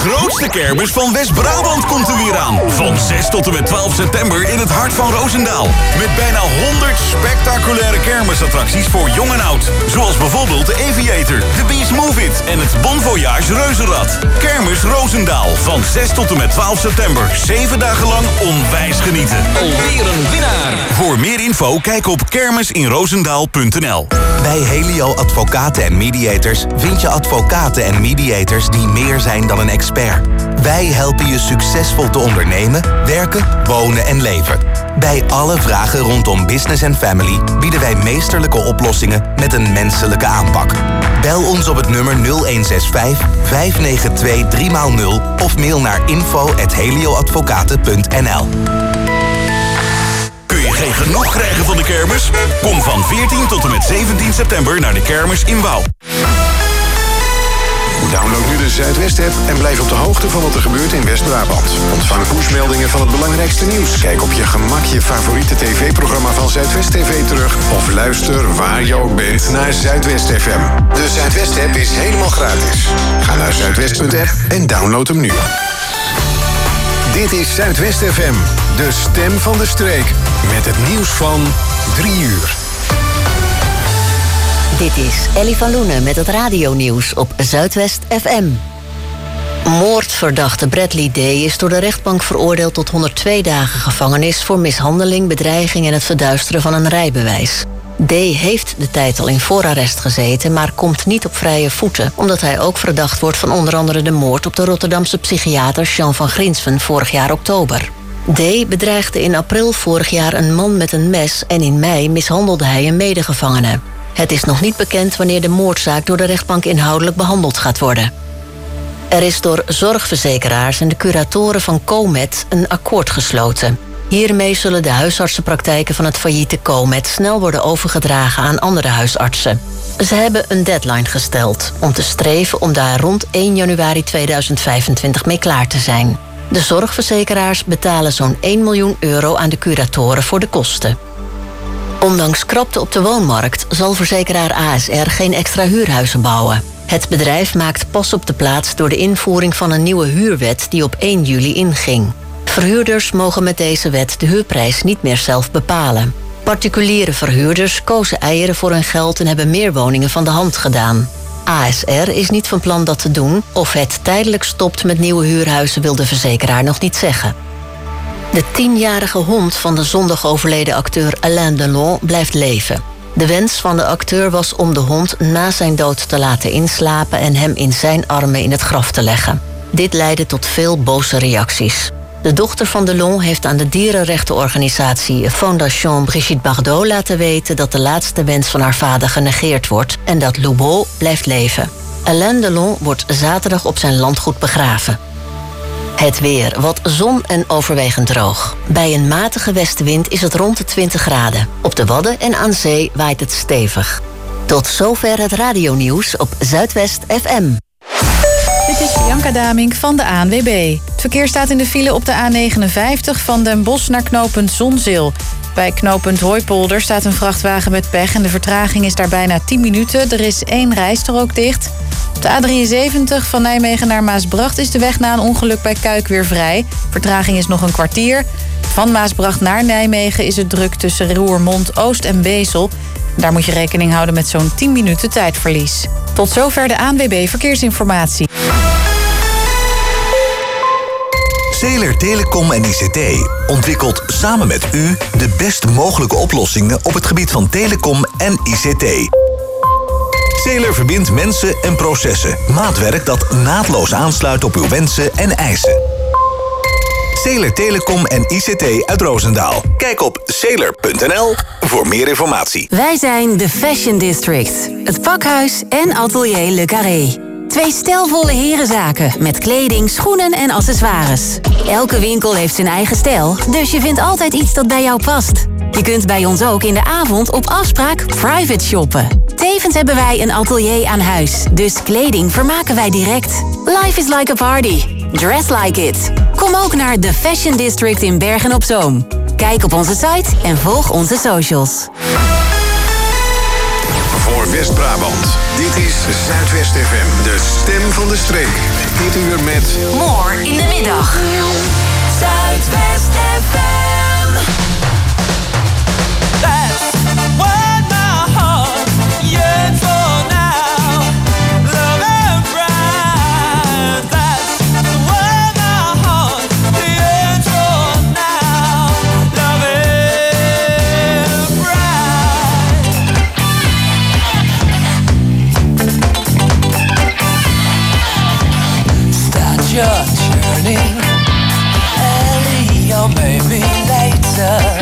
grootste kermis van West-Brabant komt er weer aan. Van 6 tot en met 12 september in het hart van Roosendaal. Met bijna 100 spectaculaire kermisattracties voor jong en oud. Zoals bijvoorbeeld de Aviator, de Beast Move It en het Bon Voyage Reuzenrad. Kermis Roosendaal. Van 6 tot en met 12 september. 7 dagen lang onwijs genieten. Alweer een winnaar. Voor meer info kijk op kermisinroosendaal.nl. Bij Helio Advocaten en Mediators vind je advocaten en mediators die meer zijn dan een expert. Wij helpen je succesvol te ondernemen, werken, wonen en leven. Bij alle vragen rondom business en family bieden wij meesterlijke oplossingen met een menselijke aanpak. Bel ons op het nummer 0165 592 3x0 of mail naar info@helioadvocaten.nl. Kun je geen genoeg krijgen van de kermis? Kom van 14 tot en met 17 september naar de kermis in Wouw. Download nu de Zuidwest-app en blijf op de hoogte van wat er gebeurt in West-Brabant. Ontvang pushmeldingen van het belangrijkste nieuws. Kijk op je gemak je favoriete tv-programma van Zuidwest TV terug. Of luister waar je ook bent naar Zuidwest FM. De Zuidwest-app is helemaal gratis. Ga naar zuidwest.app en download hem nu. Dit is Zuidwest FM, de stem van de streek. Met het nieuws van 3 uur. Dit is Ellie van Loenen met het radionieuws op Zuidwest FM. Moordverdachte Bradley D. is door de rechtbank veroordeeld tot 102 dagen gevangenis voor mishandeling, bedreiging en het verduisteren van een rijbewijs. D. heeft de tijd al in voorarrest gezeten, maar komt niet op vrije voeten, omdat hij ook verdacht wordt van onder andere de moord op de Rotterdamse psychiater Jean van Grinsven vorig jaar oktober. D. bedreigde in april vorig jaar een man met een mes en in mei mishandelde hij een medegevangene. Het is nog niet bekend wanneer de moordzaak door de rechtbank inhoudelijk behandeld gaat worden. Er is door zorgverzekeraars en de curatoren van Comet een akkoord gesloten. Hiermee zullen de huisartsenpraktijken van het failliete Comet snel worden overgedragen aan andere huisartsen. Ze hebben een deadline gesteld om te streven om daar rond 1 januari 2025 mee klaar te zijn. De zorgverzekeraars betalen zo'n 1 miljoen euro aan de curatoren voor de kosten. Ondanks krapte op de woonmarkt zal verzekeraar ASR geen extra huurhuizen bouwen. Het bedrijf maakt pas op de plaats door de invoering van een nieuwe huurwet die op 1 juli inging. Verhuurders mogen met deze wet de huurprijs niet meer zelf bepalen. Particuliere verhuurders kozen eieren voor hun geld en hebben meer woningen van de hand gedaan. ASR is niet van plan dat te doen. Of het tijdelijk stopt met nieuwe huurhuizen wil de verzekeraar nog niet zeggen. De 10-jarige hond van de zondag overleden acteur Alain Delon blijft leven. De wens van de acteur was om de hond na zijn dood te laten inslapen en hem in zijn armen in het graf te leggen. Dit leidde tot veel boze reacties. De dochter van Delon heeft aan de dierenrechtenorganisatie Fondation Brigitte Bardot laten weten dat de laatste wens van haar vader genegeerd wordt en dat Loubeau blijft leven. Alain Delon wordt zaterdag op zijn landgoed begraven. Het weer, wat zon en overwegend droog. Bij een matige westenwind is het rond de 20 graden. Op de Wadden en aan zee waait het stevig. Tot zover het radionieuws op Zuidwest FM. Dit is Bianca Damink van de ANWB. Het verkeer staat in de file op de A59 van Den Bosch naar knooppunt Zonzeel. Bij knooppunt Hooipolder staat een vrachtwagen met pech en de vertraging is daar bijna 10 minuten. Er is 1 rijstrook dicht. Op de A73 van Nijmegen naar Maasbracht is de weg na een ongeluk bij Kuik weer vrij. Vertraging is nog een kwartier. Van Maasbracht naar Nijmegen is het druk tussen Roermond, Oost en Wesel. Daar moet je rekening houden met zo'n 10 minuten tijdverlies. Tot zover de ANWB Verkeersinformatie. Zeeler Telecom en ICT ontwikkelt samen met u de best mogelijke oplossingen op het gebied van telecom en ICT. Zeeler verbindt mensen en processen. Maatwerk dat naadloos aansluit op uw wensen en eisen. Zeeler Telecom en ICT uit Roosendaal. Kijk op zeeler.nl voor meer informatie. Wij zijn de Fashion District. Het pakhuis en atelier Le Carré. 2 stijlvolle herenzaken met kleding, schoenen en accessoires. Elke winkel heeft zijn eigen stijl, dus je vindt altijd iets dat bij jou past. Je kunt bij ons ook in de avond op afspraak private shoppen. Tevens hebben wij een atelier aan huis, dus kleding vermaken wij direct. Life is like a party. Dress like it. Kom ook naar de Fashion District in Bergen-op-Zoom. Kijk op onze site en volg onze socials. Voor West-Brabant. Dit is Zuidwest FM, de stem Pim van der Streek. Dit uur met... More in de middag. Zuidwest FM. That's what my heart yearns for now. Love and pride. That's what my heart yearns for now. Love and pride. Start your journey early or maybe later.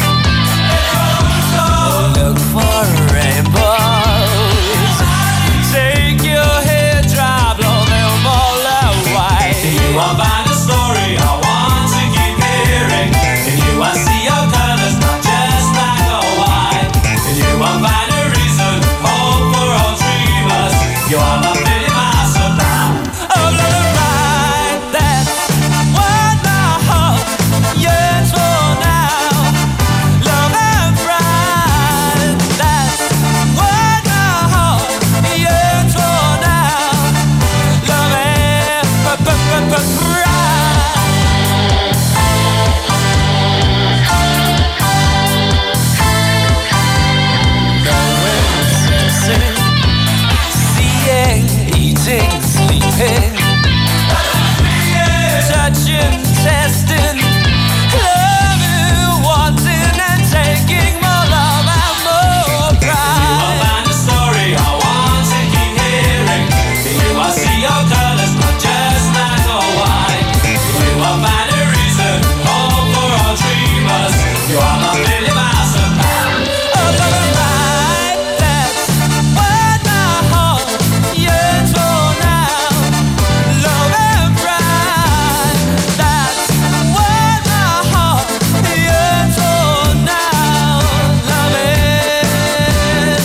Look for rainbows. Take your hair, dry, blow them all away. In you I find a story I want to keep hearing. In you I see your colors, not just black or white. In you I find a reason, hope for all dreamers. You are my pretty master now of love and pride. That's what my heart yearns for now. Love and pride. That's what my heart yearns for now. Love and pride. Seeing, eating, sleeping, touching, testing, loving, wanting, and taking more love and more pride. You will find a story I want to keep hearing. In you I see your colors, not just black or white. In you I find a reason, hope for all dreamers. You are my Billy Master man of love and pride. That's what my heart yearns for now. Love and pride. That's what my heart yearns for now. Love and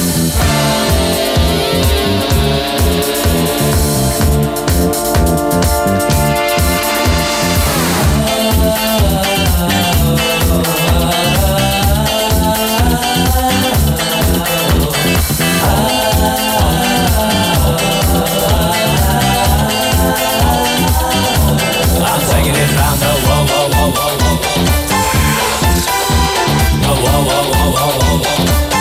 I'm taking it round the whoa, whoa, whoa, whoa, whoa, whoa. Whoa, whoa, whoa, whoa, whoa, whoa, whoa.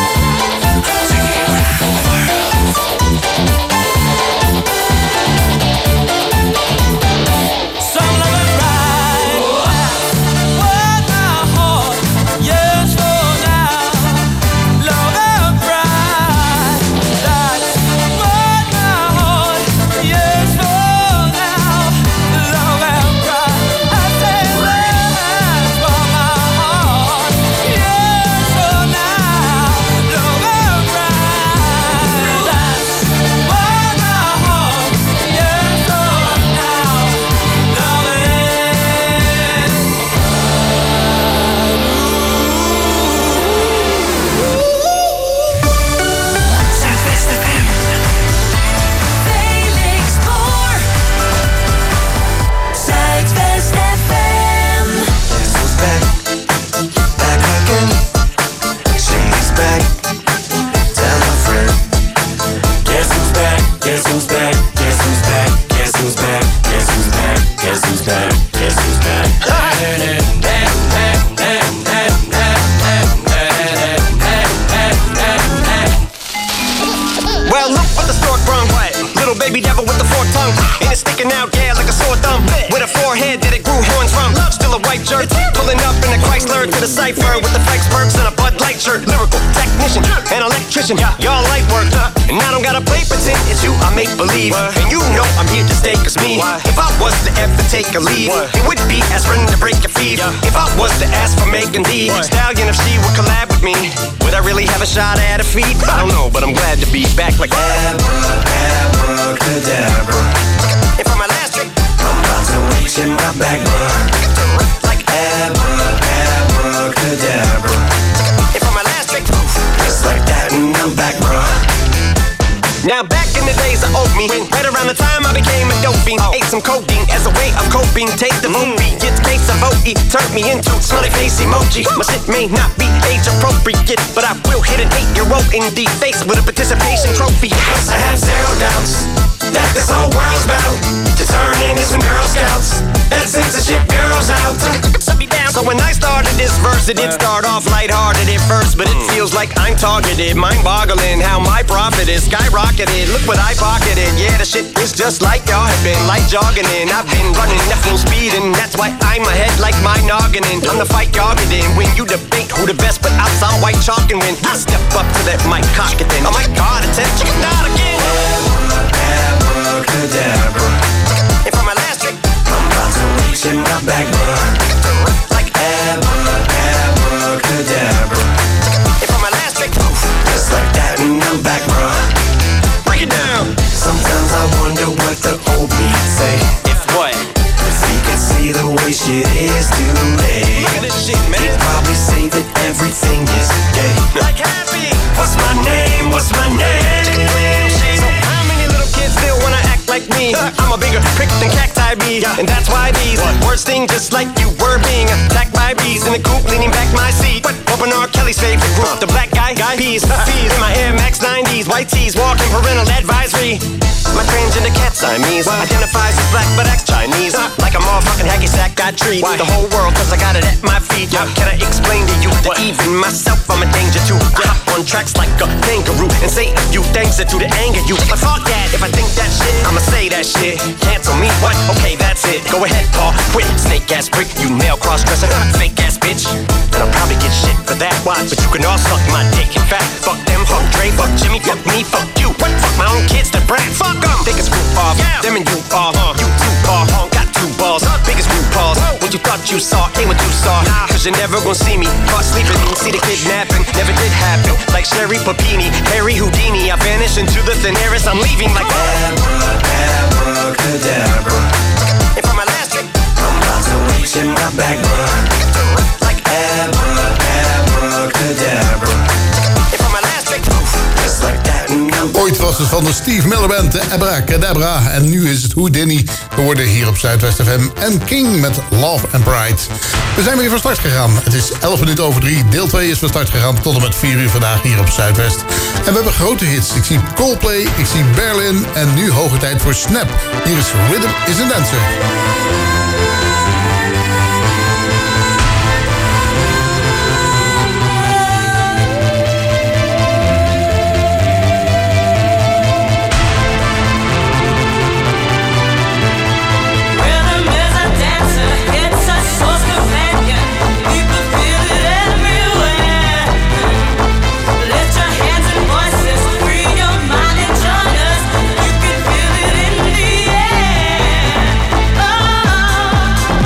Some love and pride. What my heart yearns for now. Love and pride. That's what my heart yearns for now. Love and pride. I say that's what my heart yearns for now. Love and pride. That's what my heart yearns for now. Love and Zuidwest FM. Felix Boer. Zuidwest FM. Guess who's back? Back again. She's back. Tell a friend. Guess who's back? Guess who's back? Guess who's back? Guess who's back? Guess who's back? Guess who's back? Guess who's back? Well, look what the stork brung. Little baby devil with the forked tongue. And it's sticking out, yeah, like a sore thumb. With a forehead that it grew horns from. Still a white jerk. Pulling up in a Chrysler to the cipher with the flex perks and a Bud Light shirt. Lyrical technician, an electrician. Y'all light work. And I don't gotta play pretend. It's you I make believe. And you know I'm here to stay, cause me. If I was to ever take a leave, it would be as friend to break a feed. If I was to ask for Megan D Stallion, if she would collab with me, would I really have a shot at a feat? I don't know, but I'm glad to be back like Abracadabra. And for my last trick, I'm about to reach in my back, bruh. like Abracadabra. And for my last trick, Just like that and I'm back, bruh. now back in the days of old me, right around the time I became a dope fiend, ate some codeine as a way of coping. Take the movie, it's case of OE, turned me into smiley face emoji. My shit may not be age appropriate, but I will hit an 8-year-old in the face with a participation trophy. I have zero doubts. that this whole world's about. To turn into some Girl Scouts and censorship girls out. Set me down. So when I started this verse, it did start off lighthearted at first, but it feels like I'm targeted. Mind-boggling how my profit is skyrocketed. Look what I pocketed. Yeah, the shit is just like y'all have been, like jogging in. I've been running at full speed, and that's why I'm ahead like my noggin in. I'm the fight y'all get in. When you debate who the best, but I sound white chalk, and when I step up to that mic, cock it then. Oh my God, attention, not again. Abracadabra. And for my last trick, I'm about to reach in my back, bruh. Like abracadabra. And for my last trick, just like that, and I'm back, bruh. Break it down. Sometimes I wonder what the old me say. If what? If he could see the way shit is today. Look at this shit, man. He'd probably say that everything is gay. Like happy. What's my name? What's my name? So how many little kids still wanna act like me? I'm a bigger prick than cacti bee, and that's why these words sting just like you were being attacked by bees in the coop, leaning back my seat. But open R. Kelly's favorite group, the black guy, peas in my Air Max 90s, white tees, walking parental advisory. My transgender cat Siamese identifies as black but acts Chinese. Like a motherfucking hacky sack, I treat the whole world cause I got it at my feet. Can I explain to you that even myself I'm a danger to? I hop on tracks like a kangaroo and say a few things that do to anger you. But fuck that, if I think that shit, I'ma say that shit. Cancel me, what? Okay, that's it. Go ahead, Paul, quit. Snake ass prick, you male cross-dresser, fake ass bitch. And I'll probably get shit for that. Watch, but you can all suck my dick. In fact, fuck them, fuck Dre, fuck Jimmy, fuck me, fuck you. What? Fuck my own kids, the brat. Fuck them. Biggest group off, them and you all. You two ball, got two balls. Biggest group balls. What you thought you saw ain't what you saw. Cause you're never gonna see me caught sleeping. See the kidnapping, never did happen. Like Sherry Papini, Harry Houdini. I vanish into the thin air as I'm leaving like abracadabra. And for my last trick, I'm about to reach in my back, bruh. Like abracadabra. And for my last trick, just like that. Ooit was het van de Steve Miller Band, de Abracadabra. En nu is het Houdini geworden hier op Zuidwest FM. En King met Love and Pride. We zijn weer van start gegaan. Het is 3:11. Deel 2 is van start gegaan tot en met 4 uur vandaag hier op Zuidwest. En we hebben grote hits. Ik zie Coldplay, ik zie Berlin en nu hoge tijd voor Snap. Hier is Rhythm is a Dancer. Oh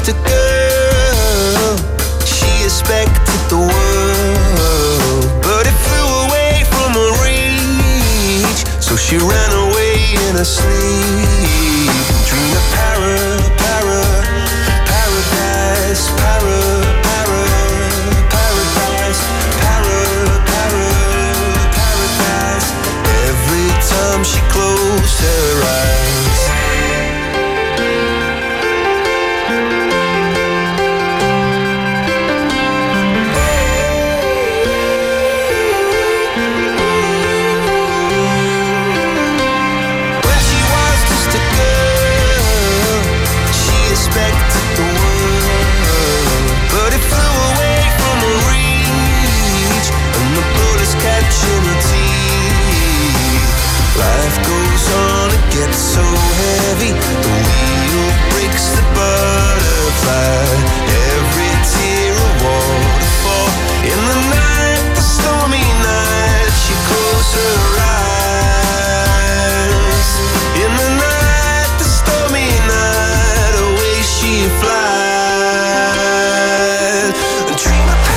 just a girl. She expected the world, but it flew away from her reach. So she ran away in her sleep and dreamed of paradise, paradise, paradise. Every time she closed her eyes. When she was just a girl, she expected the world, but it flew away from her reach, and the bullets catching her teeth. Life goes on, it gets so heavy. The wheel breaks the butterfly. Every tear a waterfall. In the night, the stormy night, she closed her eyes. In the night, the stormy night, away she flies. A dream of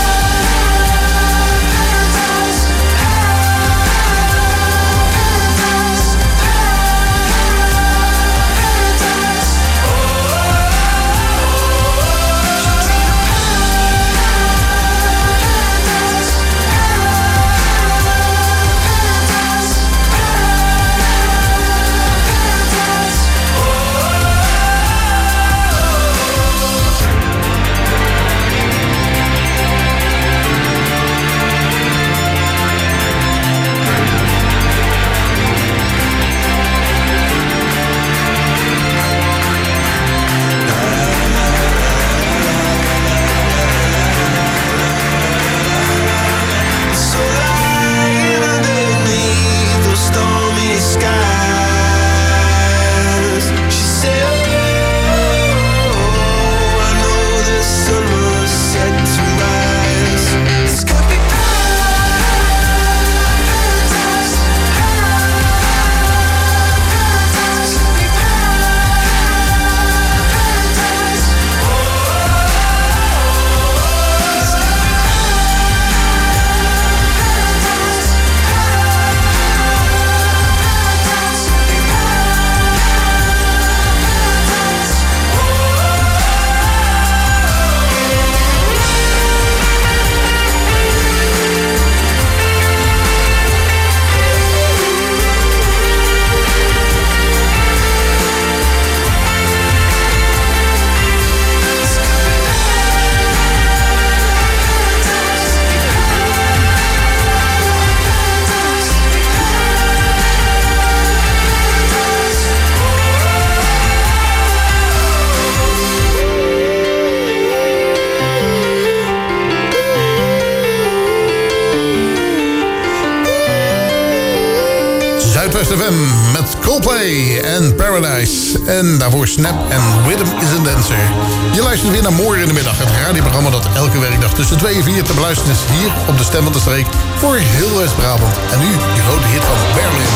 Zuidwest FM met Coldplay en Paradise. En daarvoor Snap en Rhythm is a Dancer. Je luistert weer naar Morgen in de Middag. Het radioprogramma dat elke werkdag tussen 2 en 4 te beluisteren is hier op de Stem van de Streek voor heel West-Brabant. En nu die grote hit van Berlin.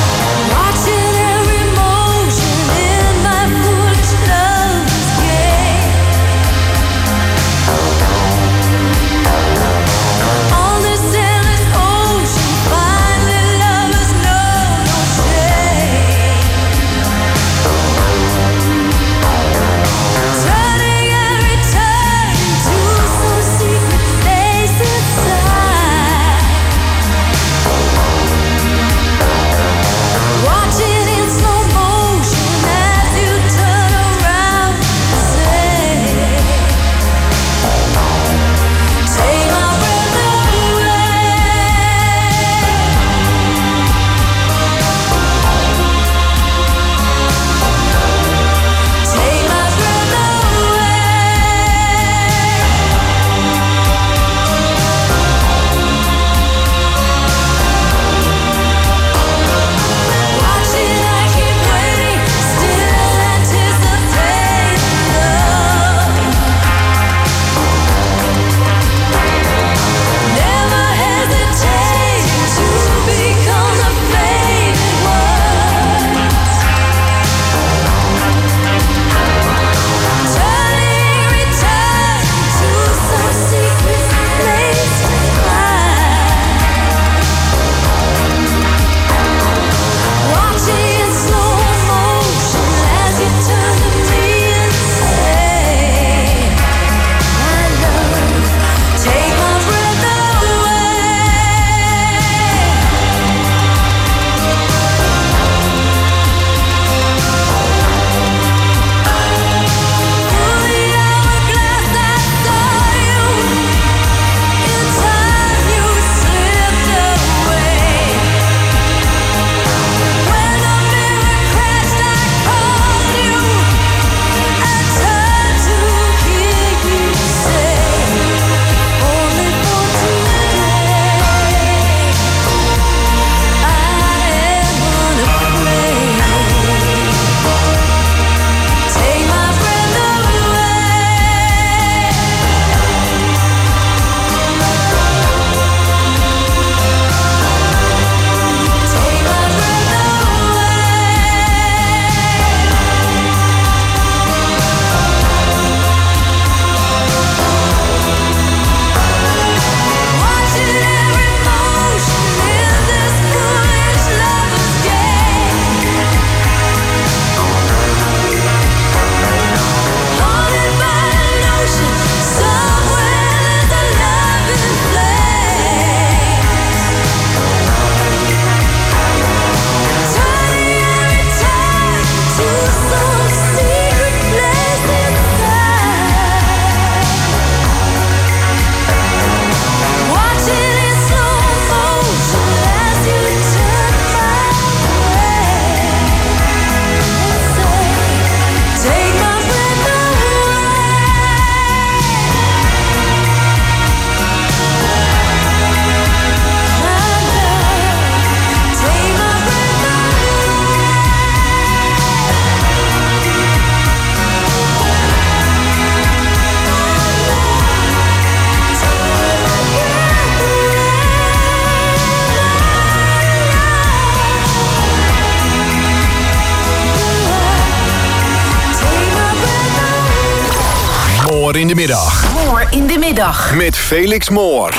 Moor in de middag. Moor in de middag. Met Felix Moor.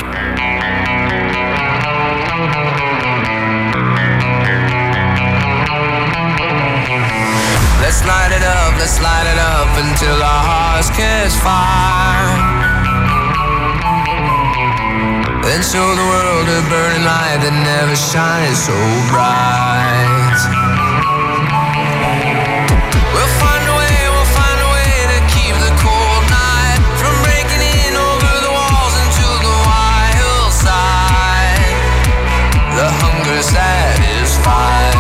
Let's light it up until our hearts catch fire. And show the world a burning light that never shines so bright. We'll find a way to keep the cold night from breaking in over the walls into the wild side. The hunger satisfied.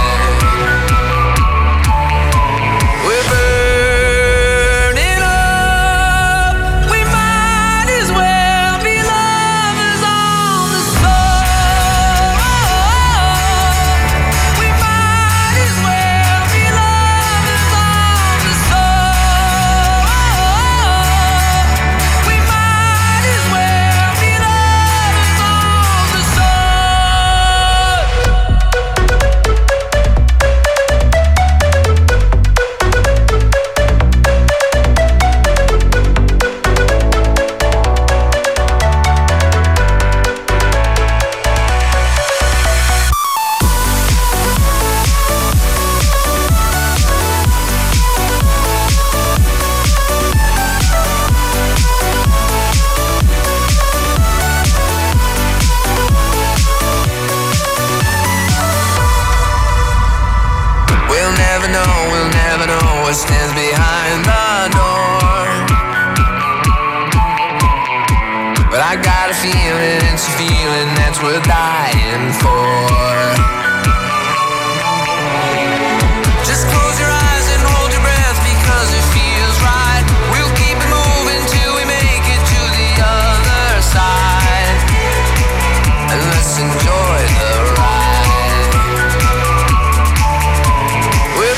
Stands behind the door, but I got a feeling, it's a feeling that's worth dying for. Just close your eyes and hold your breath because it feels right. We'll keep it moving till we make it to the other side, and let's enjoy the ride. We're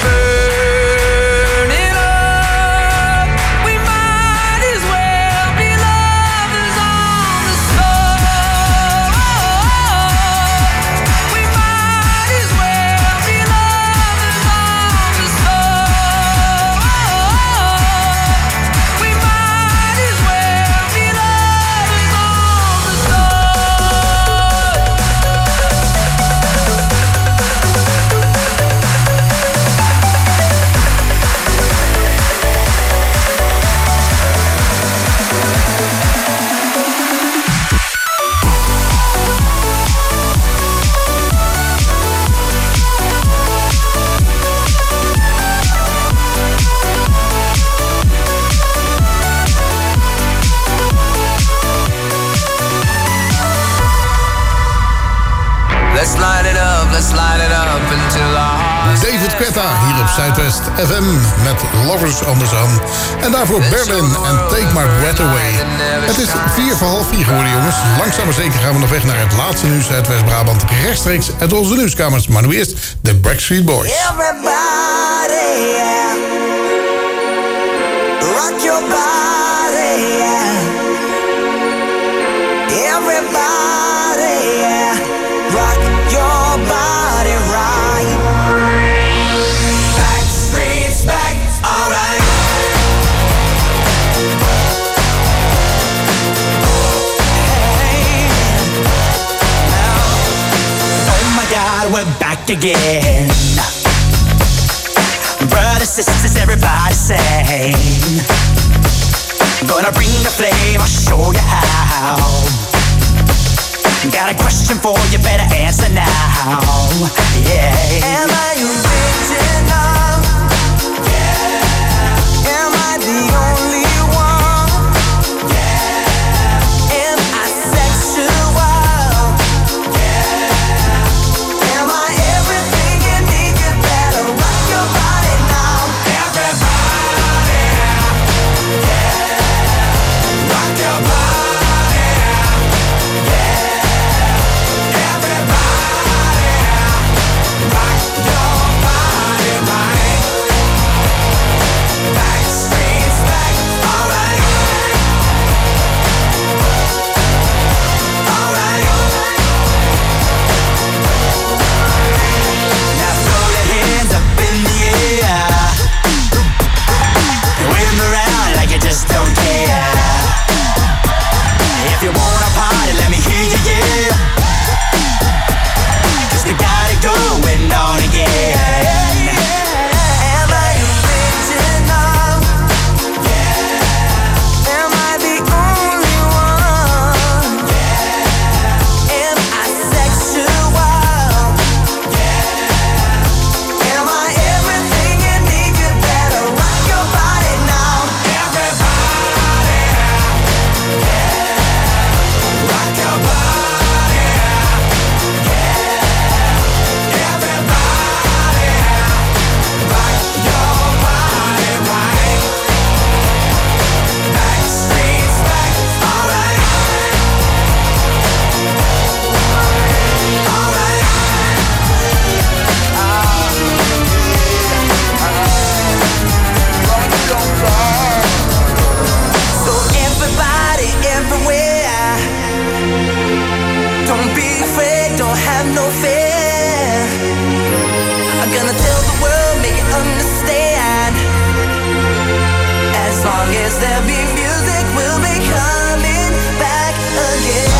David Guetta hier op Zuidwest FM met Lovers on the Sun. En daarvoor Berlin en Take My Breath Away. Het is 4:45 geworden, jongens. Langzaam maar zeker gaan we nog weg naar het laatste nieuws uit West-Brabant. Rechtstreeks uit onze nieuwskamers. Maar nu eerst de Backstreet Boys. Everybody, yeah. Rock your body, yeah. Everybody, yeah. Rock your body right. Backstreet's back, alright. Hey, now, oh my God, we're back again. Brothers, sisters, everybody sing. Gonna bring the flame, I'll show you how. Got a question for you, better answer now. Yeah. Am I original? Yeah. Am I the only one? Yeah. Am I sexual? Yeah. Am I everything you need? You better rock your body now. Everybody, yeah. Rock your body. Everybody, rock your body right. there'll be music, we'll be coming back again.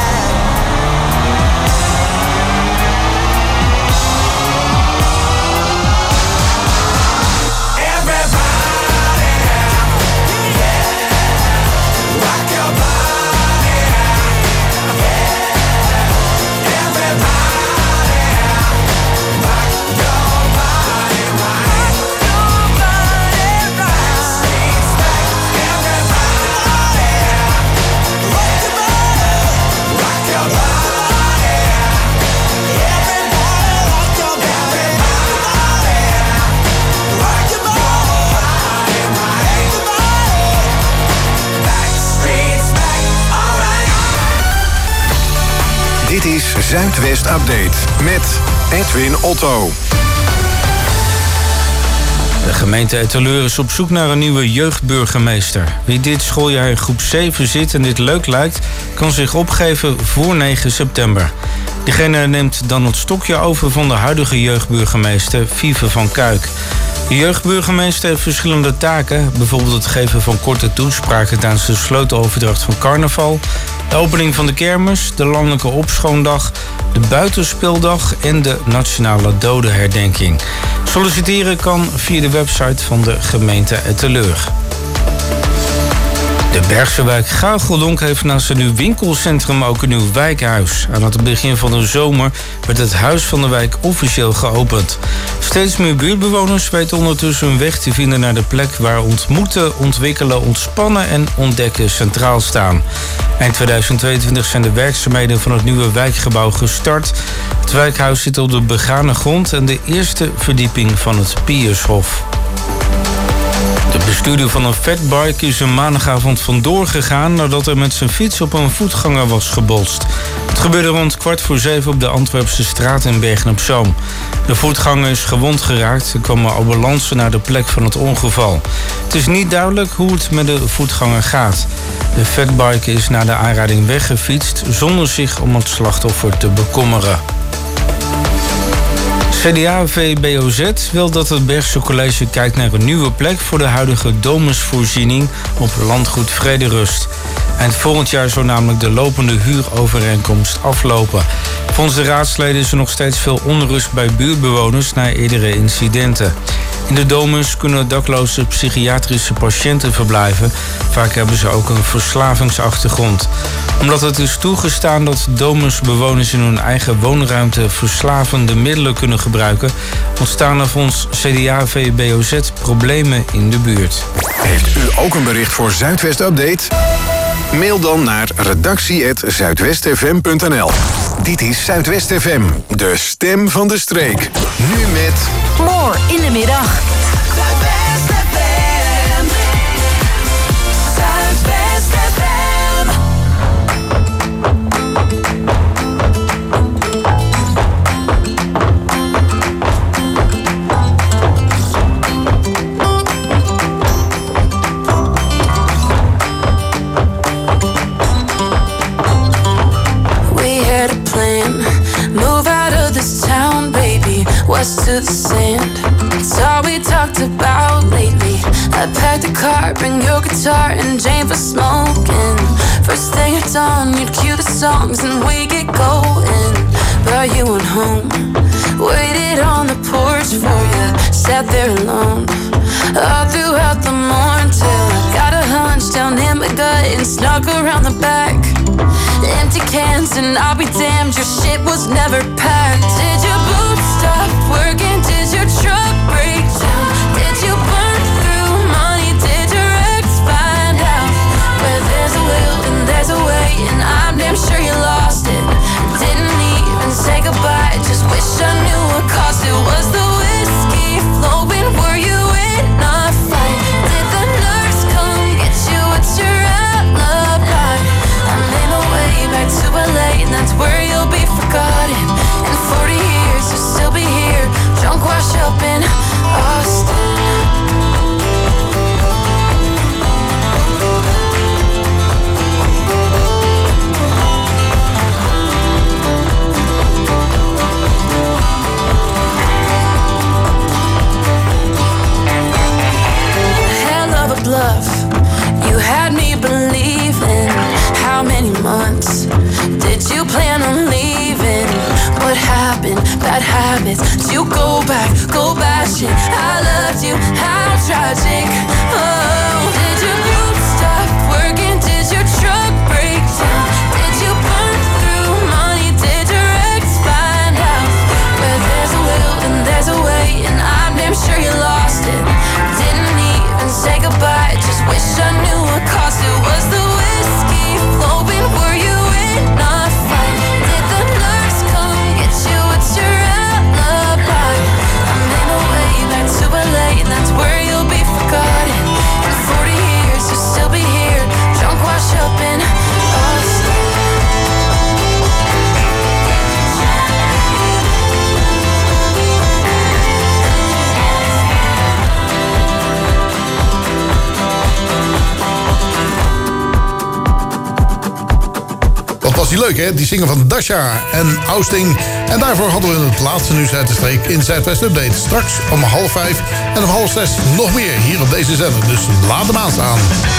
Dit is Zuidwest Update met Edwin Otto. De gemeente Etteleur is op zoek naar een nieuwe jeugdburgemeester. Wie dit schooljaar in groep 7 zit en dit leuk lijkt, kan zich opgeven voor 9 september. Diegene neemt dan het stokje over van de huidige jeugdburgemeester Vieve van Kuik. De jeugdburgemeester heeft verschillende taken, bijvoorbeeld het geven van korte toespraken tijdens de sleuteloverdracht van carnaval, de opening van de kermis, de landelijke opschoondag, de buitenspeeldag en de nationale dodenherdenking. Solliciteren kan via de website van de gemeente Etteleur. De Bergse wijk Gaacheldonk heeft naast een nieuw winkelcentrum ook een nieuw wijkhuis. Aan het begin van de zomer werd het huis van de wijk officieel geopend. Steeds meer buurtbewoners weten ondertussen hun weg te vinden naar de plek waar ontmoeten, ontwikkelen, ontspannen en ontdekken centraal staan. Eind 2022 zijn de werkzaamheden van het nieuwe wijkgebouw gestart. Het wijkhuis zit op de begane grond en de eerste verdieping van het Piershof. De bestuurder van een fatbike is een maandagavond vandoor gegaan nadat hij met zijn fiets op een voetganger was gebotst. Het gebeurde rond 6:15 op de Antwerpse straat in Bergen-op-Zoom. De voetganger is gewond geraakt. Er kwam een ambulance naar de plek van het ongeval. Het is niet duidelijk hoe het met de voetganger gaat. De fatbike is na de aanrijding weggefietst zonder zich om het slachtoffer te bekommeren. CDA-VBOZ wil dat het Bergse College kijkt naar een nieuwe plek voor de huidige domusvoorziening op landgoed Vrederust. Eind volgend jaar zou namelijk de lopende huurovereenkomst aflopen. Volgens de raadsleden is er nog steeds veel onrust bij buurtbewoners na eerdere incidenten. In de domus kunnen dakloze psychiatrische patiënten verblijven. Vaak hebben ze ook een verslavingsachtergrond. Omdat het is toegestaan dat domusbewoners in hun eigen woonruimte verslavende middelen kunnen gebruiken, ontstaan er volgens CDA-VBOZ problemen in de buurt. Heeft u ook een bericht voor Zuidwest Update? Mail dan naar redactie@zuidwestfm.nl. Dit is Zuidwest FM, de stem van de streek. Nu met More in de middag. Zuidwest FM. Zuidwest FM. West to the sand, it's all we talked about lately. I packed a car, bring your guitar and Jane for smoking. First thing at dawn, you'd cue the songs and we get going. But you went home, waited on the porch for you, sat there alone all throughout the morning till I got a hunch down in my gut and snuck around the back. Empty cans and I'll be damned, your shit was never packed. Did your boots stop working? Did your truck break down? Did you burn through money? Did your ex find out? Where there's a will and there's a way, and I'm damn sure you lost it. Didn't even say goodbye, just wish I knew what cost it. Was the whiskey flowing? Were you in a fight? Did the nurse come get you? What's your alibi? I made my way back to LA, and that's where you'll be forgotten. In 40 years you'll still be here doubts. Did you plan on leaving? What happened? Bad habits. Did you go bashing? I loved you, how tragic. Oh, did your group stop working? Did your truck break down? Did you burn through money? Did your ex find out? Where there's a will and there's a way, and I'm damn sure you lost it. Didn't even say goodbye, just wish I knew what cost it. Was the whiskey flowing? Were you in a fight? Did the nurse come get you? What's your alibi? I'm in a way back to LA, and that's where you'll be forgotten. In 40 years you'll still be here, drunk, washed up in Austin. Wat was die leuk, hè? Die zingen van Dasha en Austin. En daarvoor hadden we het laatste nieuws uit de streek in Zuidwest Update. Straks om 5:30 en om 5:30 nog meer hier op deze zender. Dus laat hem aanstaan.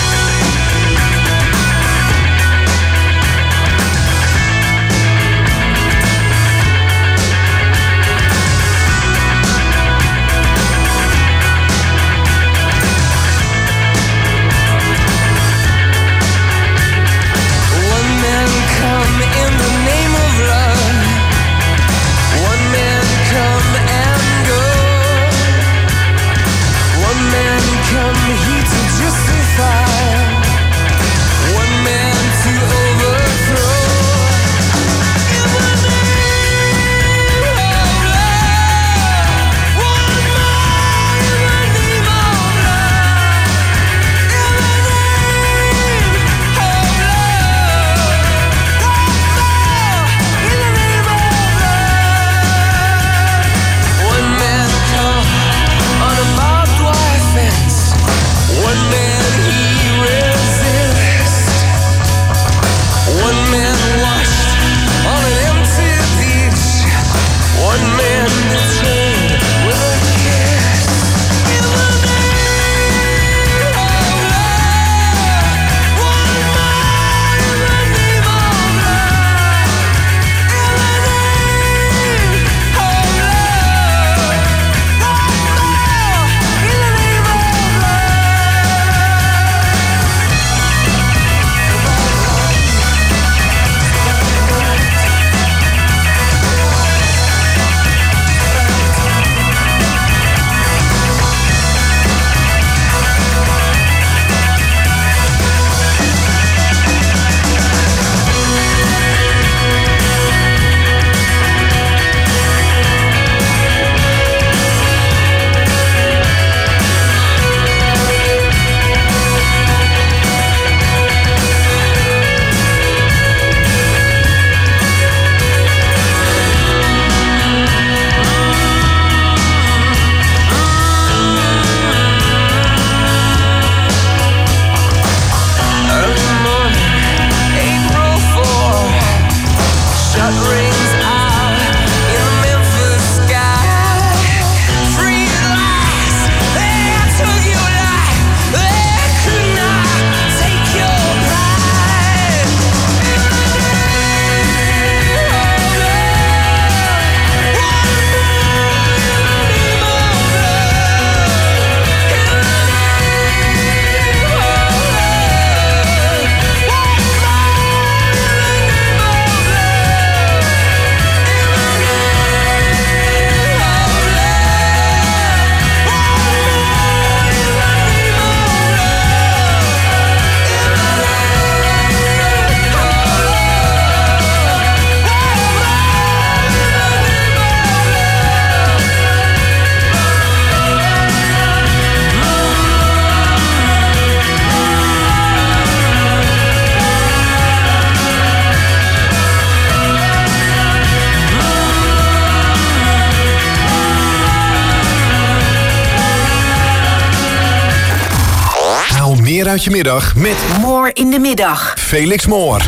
Meer uit je middag met More in de middag. Felix Moore.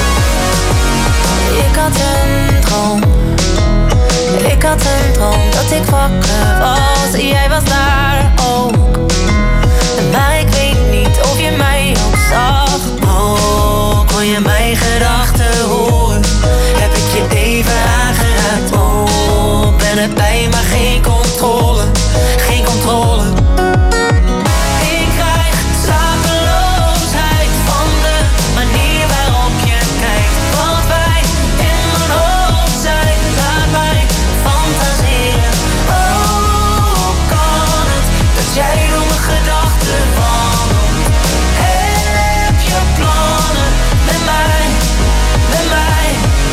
Ik had een droom dat dat ik wakker was. Jij was daar ook. Maar ik weet niet of je mij ook zag. Oh, kon je mijn gedachten horen? Heb ik je even aangeraakt? Oh, ben erbij maar geen controle. Geen controle. Ik krijg slapeloosheid van de manier waarop je kijkt. Wat wij in mijn hoofd zijn, laat mij fantaseren. Oh, kan het dat jij door mijn gedachten wandelt? Heb je plannen met mij, met mij?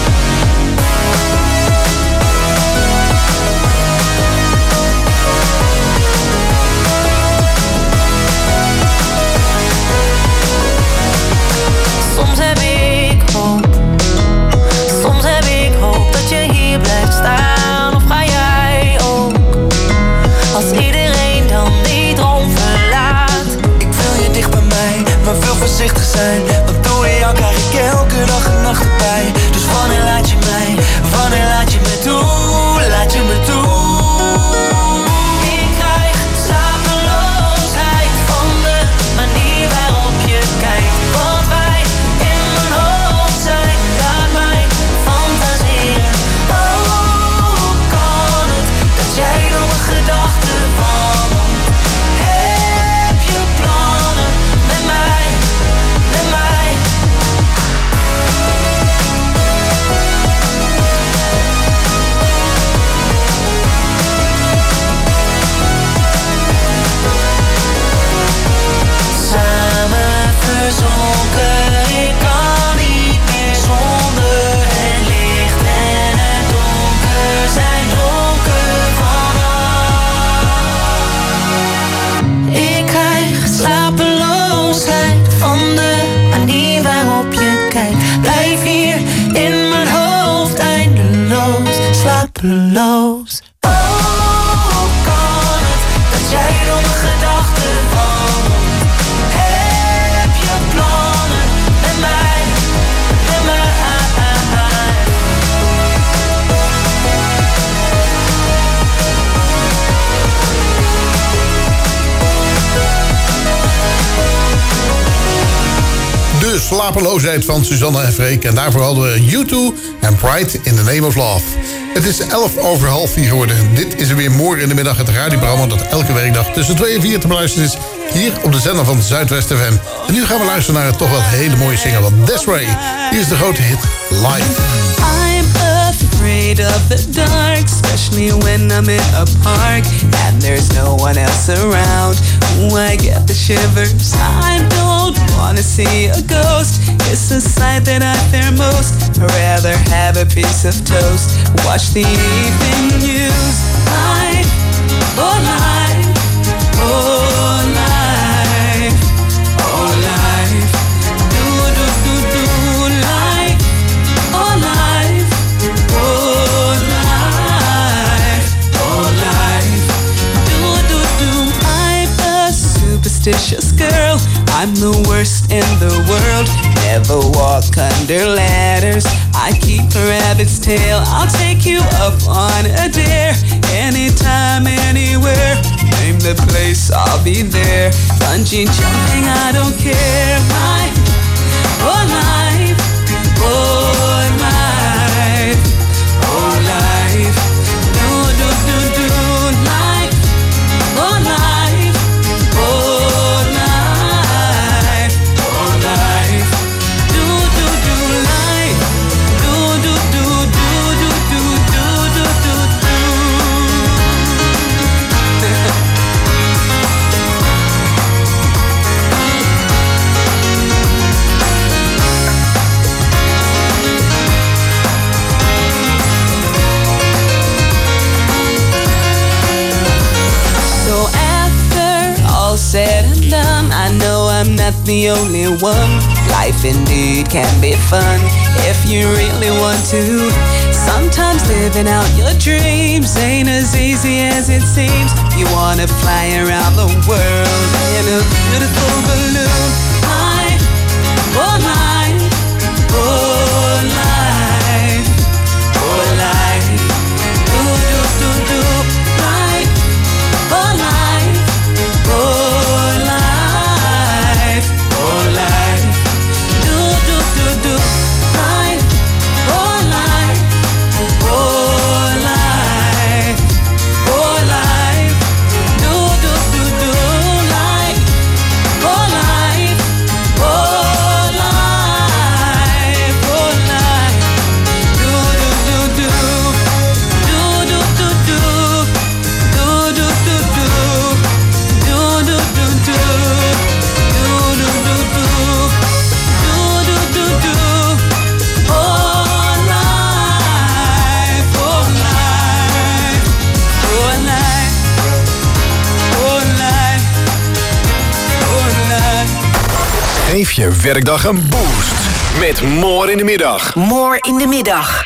Soms heb ik hoop dat je hier blijft staan. Of ga jij ook, als iedereen dan die droom verlaat? Ik wil je dicht bij mij, maar wil voorzichtig zijn. Want door jou krijg ik elke dag en nacht erbij. Dus wanneer laat je mij, wanneer laat je me toe, laat je me toe? Ik krijg slapeloosheid van de manier waarop je kijkt. Wat wij in mijn hoofd zijn, laat mij fantaseren. Oh, kan het dat jij door mijn gedachten wandelt? Heb je plannen met mij, met mij? Samen verzonken, ik kan niet meer zonder. Het licht en het donker zijn dronken vanaf. Ik krijg slapeloosheid van de manier waarop je kijkt. Blijf hier in mijn hoofd eindeloos, slapeloos. Oh, kan het dat jij door mijn gedachten wandelt? Heb je plannen met mij, met mij? De slapeloosheid van Suzanne en Freek. En daarvoor hadden we U2 en Pride in the Name of Love. Het is 4:11 geworden. Dit is er weer morgen in de middag het radioprogramma dat elke werkdag tussen 2 en 4 te beluisteren is. Hier op de zender van Zuidwest FM. En nu gaan we luisteren naar een toch wel hele mooie single van Desiree. Hier is de grote hit Live. I'm afraid of the dark, especially when I'm in a park and there's no one else around. Ooh, I get the shivers. I don't wanna see a ghost. It's a sight that I fear most. I'd rather have a piece of toast. Watch the evening news. Life, oh life, oh life, oh life. Do do do do life, oh life, oh life, oh life. Do do do. I'm a superstitious girl. I'm the worst in the world. Never walk under ladders. I keep a rabbit's tail. I'll take you up on a dare. Anytime, anywhere. Name the place, I'll be there. Bungee jumping, I don't care. Life, oh life, oh life, oh life. Do do do do life, oh life, oh life, oh life. Do do do life, do do do do do do do do do. So after all said and done, I know I'm not the only one. Life indeed can be fun if you really want to. Sometimes living out your dreams ain't as easy as it seems. You wanna fly around the world in a beautiful balloon. Life, oh life, oh life, oh life. Do do do do. Geef je werkdag een boost met More in de Middag. More in de middag.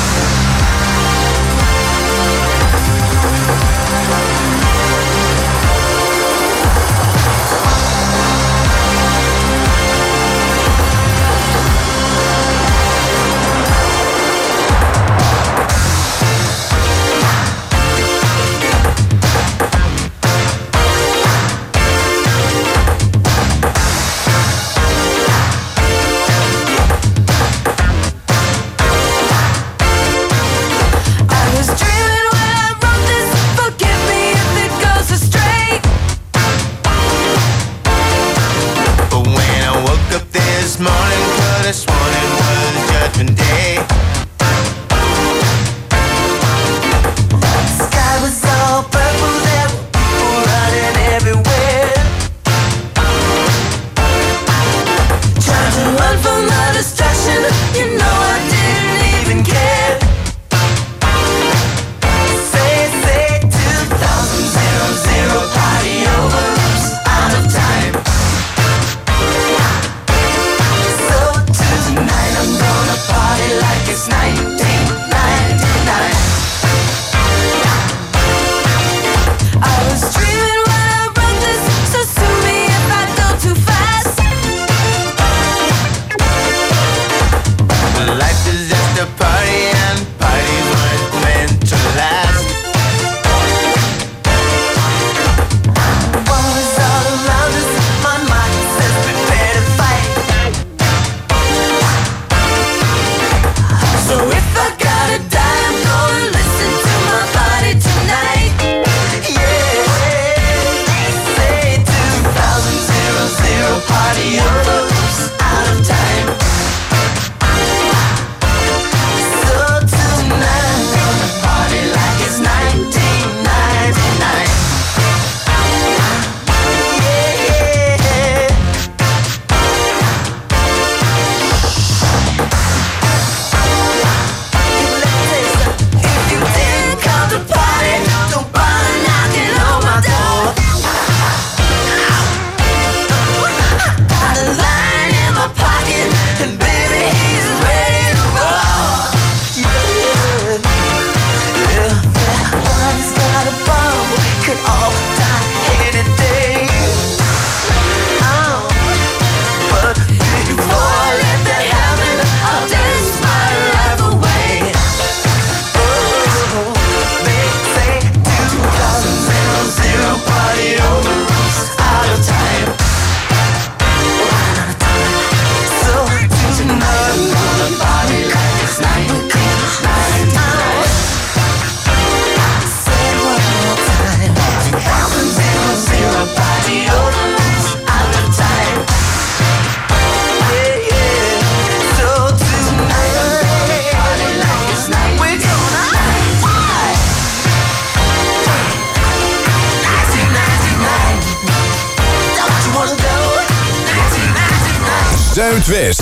Zuidwest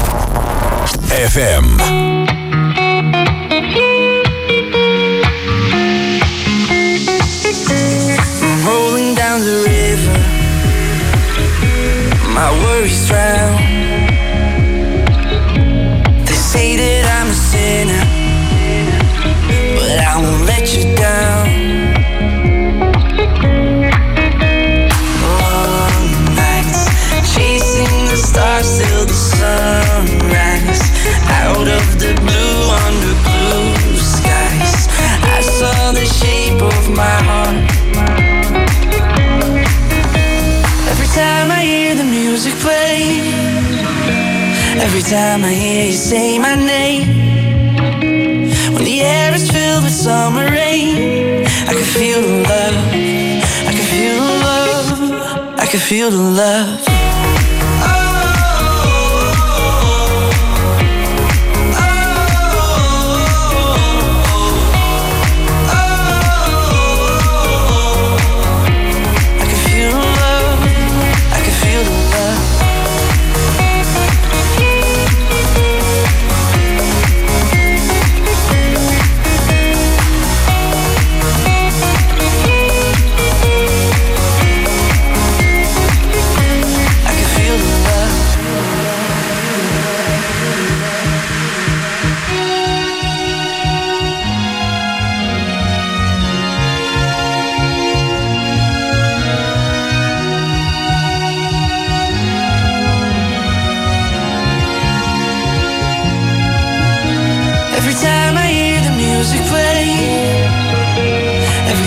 FM. Rolling down the river, my worries drown. They say that I'm a sinner, but I won't let you down. Long nights, chasing the stars till the sunrise. Out of the blue, under blue skies, I saw the shape of my heart. Every time I hear the music play, every time I hear you say my name, when the air is filled with summer rain, I can feel the love, I can feel the love, I can feel the love.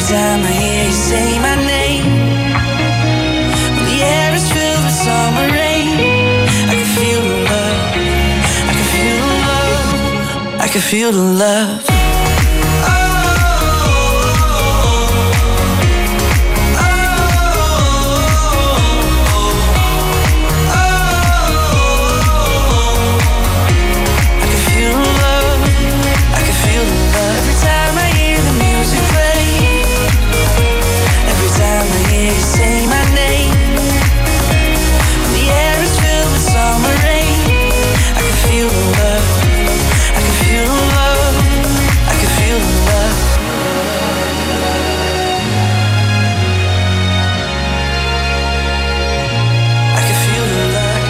time I hear you say my name, the air is filled with summer rain. I can feel the love, I can feel the love, I can feel the love. Say my name, the air is filled with summer rain. I can feel the love, I can feel the love, I can feel the love. I can feel the love,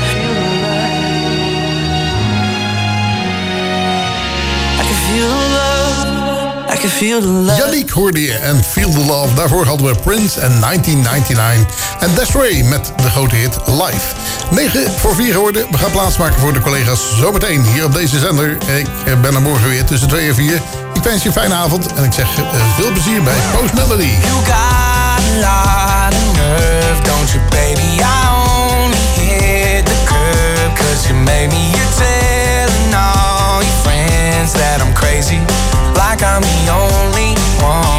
I can feel the love, I can feel the love. Yannick hoorde je en Feel the Love. Daarvoor hadden we Prince en 1999. En Desiree met de grote hit Live. 9:04 geworden. We gaan plaatsmaken voor de collega's zometeen hier op deze zender. Ik ben er morgen weer tussen 2 en 4. Ik wens je een fijne avond en ik zeg veel plezier bij Post Melody. You got a lot of nerve, don't you, baby? I only hit the curb 'cause you made me. You're telling all your friends that I'm crazy, like I'm the only one.